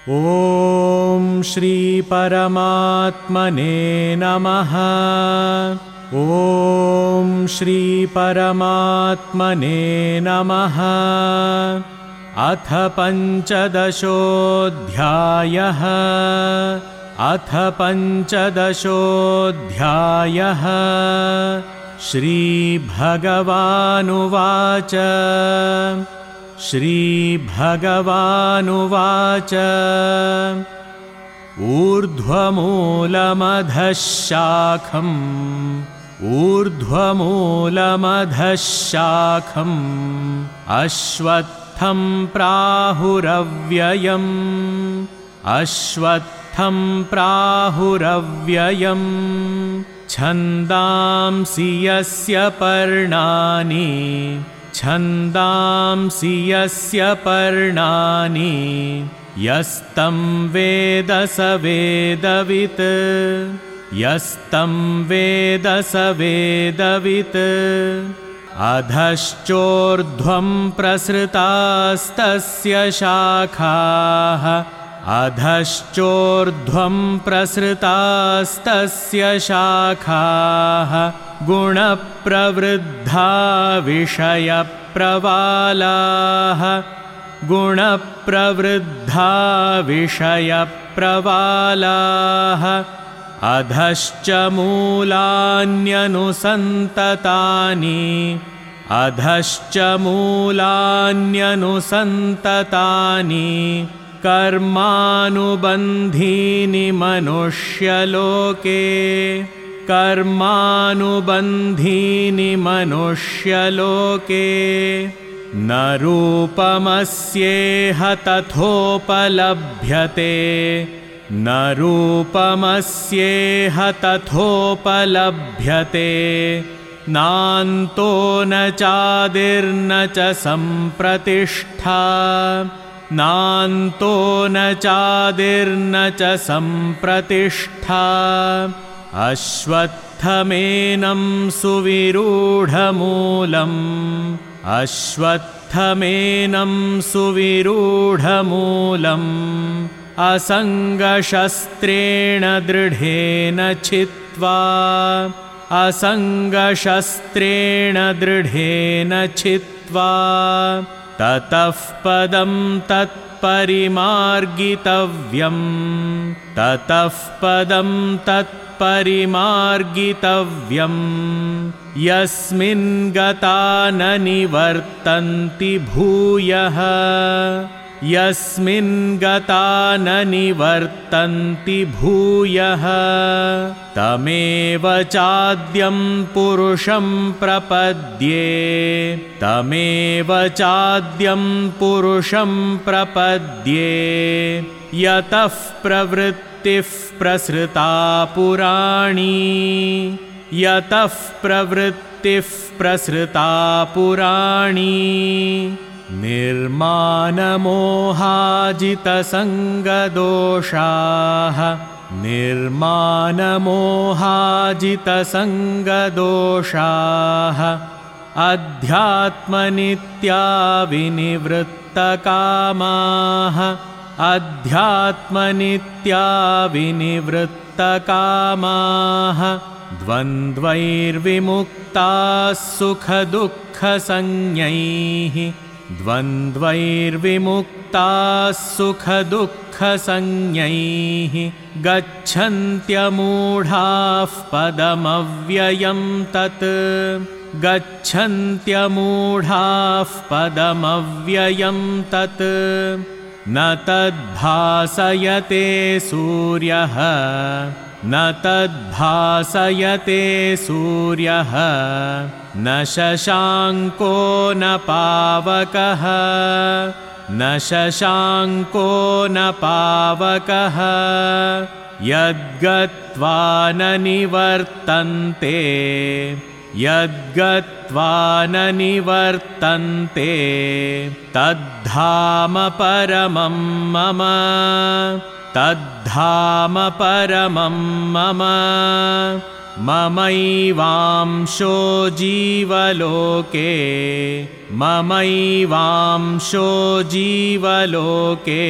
ॐ श्री परमात्मने नमः। ॐ श्री परमात्मने नमः। अथ पञ्चदशोऽध्यायः। श्रीभगवानुवाच। श्रीभगवानुवाच। ऊर्ध्वमूलमधः शाखम् अश्वत्थं प्राहुरव्ययम् छन्दांसि यस्य पर्णानि यस्तं वेद स वेदवित् अधश्चोर्ध्वं प्रसृतास्तस्य शाखाः गुणप्रवृद्धा विषयप्रवालाः अधश्च मूलान्यनुसन्ततानि कर्मानुबन्धीनि मनुष्यलोके न रूपमस्येह तथोपलभ्यते नान्तो न चादिर्न च सम्प्रतिष्ठा अश्वत्थमेनं सुविरूढमूलम् असङ्गशस्त्रेण दृढेन छित्त्वा ततः पदं तत्परिमार्गितव्यम् यस्मिन् गता न निवर्तन्ति भूयः तमेव चाद्यं पुरुषं प्रपद्ये यतः प्रवृत्तिः प्रसृता पुराणी निर्मानमोहाजितसङ्गदोषाः अध्यात्मनित्या विनिवृत्तकामाः द्वन्द्वैर्विमुक्ताः सुखदुःखसंज्ञैः गच्छन्त्यमूढाः पदमव्ययं तत् न तद्भासयते सूर्यः न शशाङ्को न पावकः यद्गत्वा न निवर्तन्ते तद्धाम परमं मम ममैवांशो जीवलोके ममैवांशो जीवलोके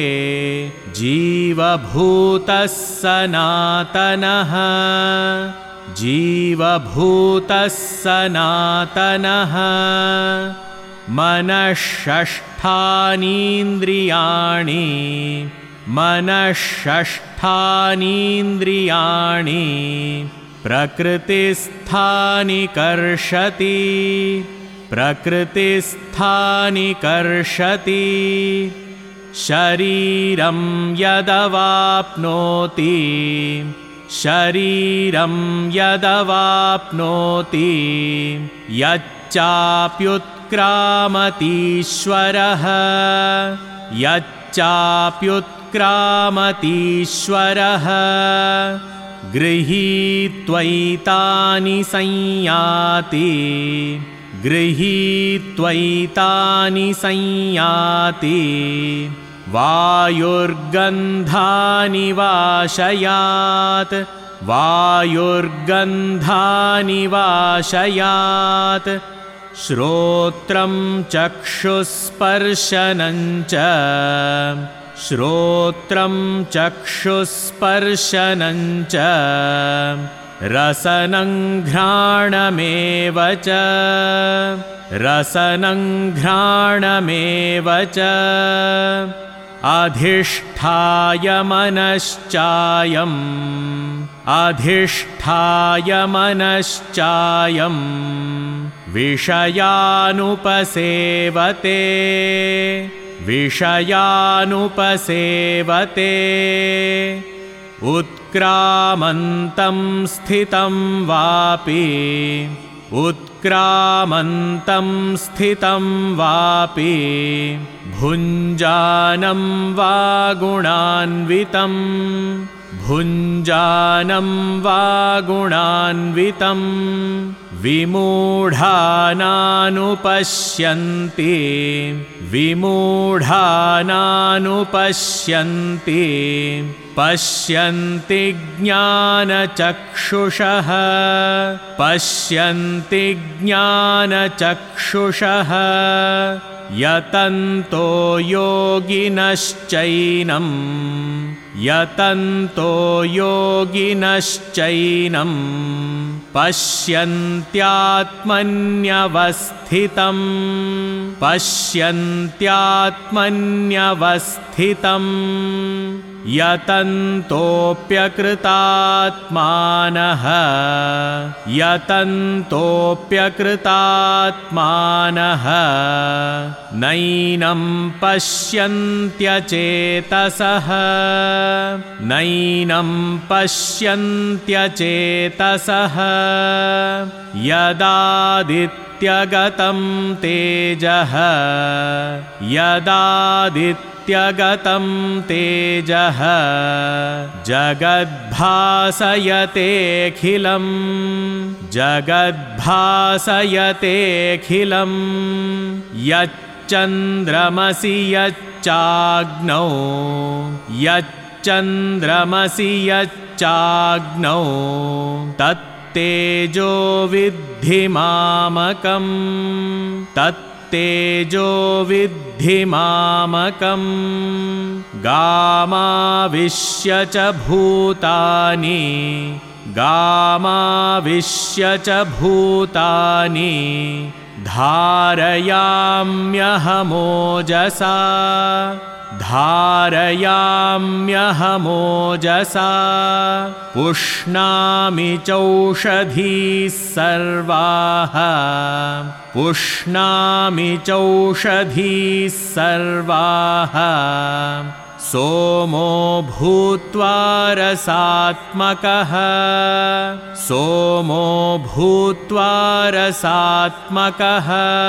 जीवभूतः सनातनः जीवभूतः सनातनः मनःषष्ठानीन्द्रियाणि मनःषष्ठानीन्द्रियाणि प्रकृतिस्थानि कर्षति प्रकृतिस्थानि कर्षति शरीरं यदवाप्नोति शरीरं यदवाप्नोति यच्चाप्युत्क्रामतीश्वरः यच्चाप्युत्क्रामतीश्वरः गृहीत्वैतानि संयाति गृहीत्वैतानि संयाति वायुर्गन्धानि वाशयात् वायुर्गन्धानि वाशयात् श्रोत्रं चक्षुस्पर्शनं च श्रोत्रं चक्षुस्पर्शनं च रसनं घ्राणमेव च रसनं घ्राणमेव च अधिष्ठाय मनश्चायम् अधिष्ठाय मनश्चायम् विषयानुपसेवते विषयानुपसेवते उत्क्रामन्तं स्थितं वापि उत्क्रामन्तं स्थितं वापि भुञ्जानं वा गुणान्वितं भुञ्जानं वा गुणान्वितं विमूढानानुपश्यन्ति विमूढानानुपश्यन्ति पश्यन्ति ज्ञानचक्षुषः पश्यन्ति ज्ञानचक्षुषः यतन्तो योगिनश्चैनं यतन्तो योगिनश्चैनं पश्यन्त्यात्मन्यवस्थितं पश्यन्त्यात्मन्यवस्थितं यतन्तोऽप्यकृतात्मानः यतन्तोऽप्यकृतात्मानः नैनं पश्यन्त्यचेतसः नैनं पश्यन्त्यचेतसः यदादित्यगतं तेजः यदादित्यगतं तेजः जगद्भासयतेऽखिलं जगद्भासयतेऽखिलं यच्चन्द्रमसि यच्चाग्नौ यच्चन्द्रमसि यच्चाग्नौ तत्तेजो विद्धि मामकं तत्तेजो विद्धि मामकं गामाविश्य च भूतानि गामाविश्य च भूतानि धारयाम्यहमोजसा धारयाम्यहमोजसा पुष्णामि चौषधीः सर्वाः पुष्णामि चौषधीः सर्वाः सोमो भूत्वा रसात्मकः सोमो भूत्वा रसात्मकः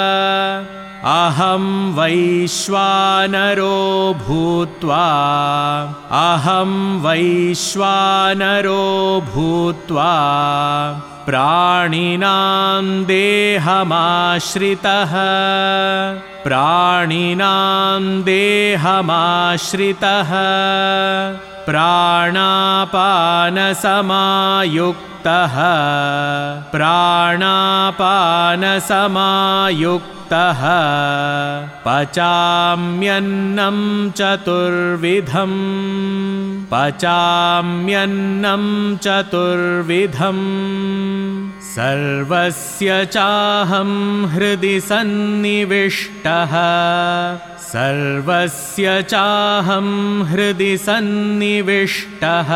अहं वैश्वानरो भूत्वा अहं वैश्वानरो भूत्वा प्राणिनां देहमाश्रितः प्राणिनां देहमाश्रितः प्राणापानसमायुक्तः प्राणापानसमायुक्तः पचाम्यन्नं चतुर्विधम् पचाम्यन्नं चतुर्विधम् सर्वस्य चाहं हृदि सन्निविष्टः सर्वस्य चाहं हृदि सन्निविष्टः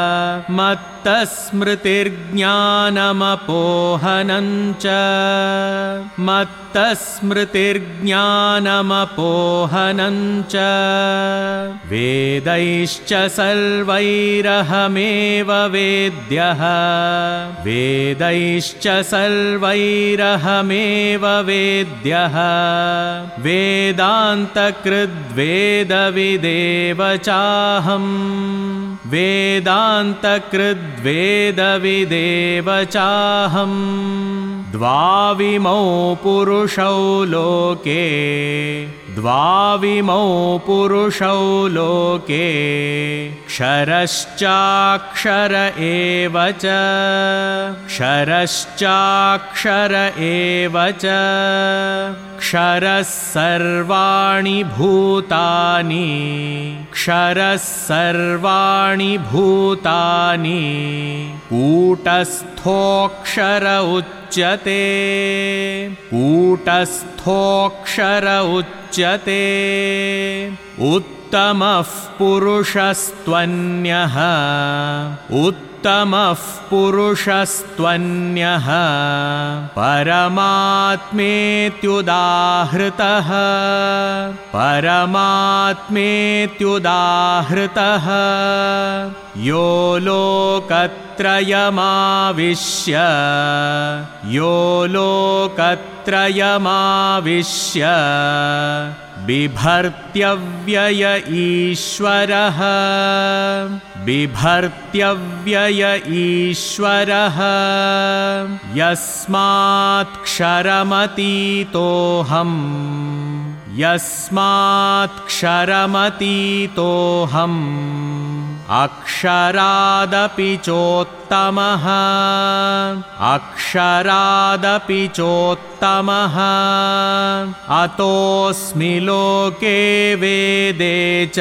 मत्तस्मृतिर्ज्ञानमपोहनञ्च मत्तस्मृतिर्ज्ञानमपोहनञ्च वेदैश्च सर्वैरहमेव वेद्यः वेदैश्च सर्वैरहमेव वेद्यः वेदान्तकृद्वेदविदेव चाहम् वेदान्तकृद्वेदविदेव चाहम् द्वाविमौ पुरुषौ लोके द्वाविमौ पुरुषौ लोके क्षरश्चाक्षर एव च क्षरश्चाक्षर एव च क्षरः सर्वाणि भूतानि क्षरः सर्वाणि भूतानि कूटस्थोऽक्षर उच्यते कूटस्थोऽक्षर उच्यते उत्तमः पुरुषस्त्वन्यः उत्तमः पुरुषस्त्वन्यः परमात्मेत्युदाहृतः परमात्मेत्युदाहृतः यो लोकत्रयमाविश्य यो लोकत्रयमाविश्य बिभर्त्यव्यय ईश्वरः बिभर्त्यव्यय ईश्वरः यस्मात्क्षरमतीतोऽहम् यस्मात्क्षरमतीतोऽहम् अक्षरादपि चोत्तमः अक्षरादपि चोत्तमः अतोऽस्मि लोके वेदे च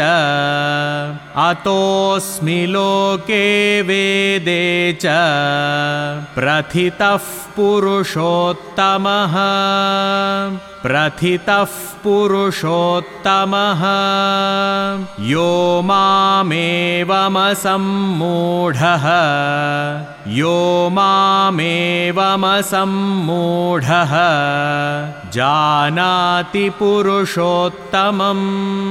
अतोऽस्मि लोके वेदे च प्रथितः पुरुषोत्तमः प्रथितः पुरुषोत्तमः यो मामेवमसम्मूढः यो मामेवमसम्मूढः जानाति पुरुषोत्तमम्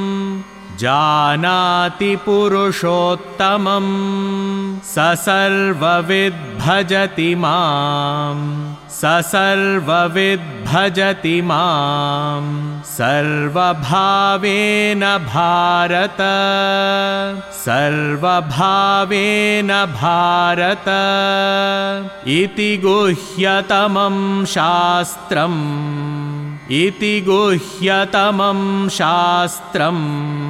जानाति पुरुषोत्तमम् स सर्वविद् भजति माम् स सर्वविद् भजति माम् सर्वभावेन भारत सर्वभावेन भारत इति गुह्यतमं शास्त्रम् इति गुह्यतमं शास्त्रम्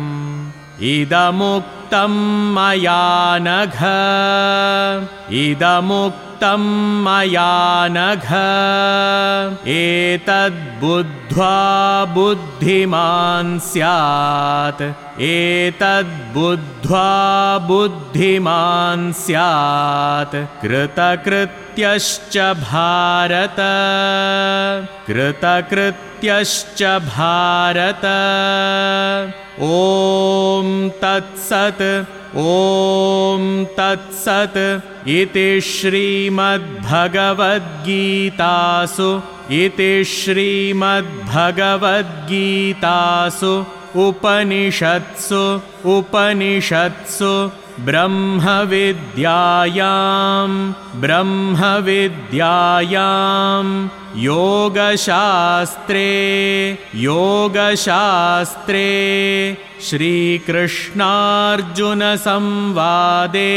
इदमुक्तं मया नघ इदमुक्तं मया नघ एतद्बुद्ध्वा बुद्धिमान् स्यात् एतद्बुद्ध्वा बुद्धिमान् स्यात् कृतकृत्यश्च भारत कृतकृत्यश्च भारत ॐ तत्सत् ॐ तत्सत् इति श्रीमद्भगवद्गीतासु इति श्रीमद्भगवद्गीतासु उपनिषत्सु उपनिषत्सु ब्रह्मविद्यायां योगशास्त्रे श्रीकृष्णार्जुनसंवादे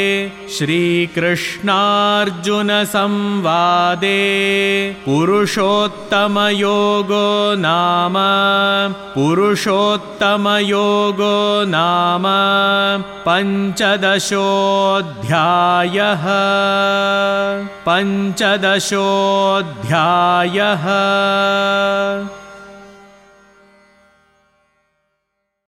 पुरुषोत्तमयोगो नाम पञ्चदशोऽध्यायः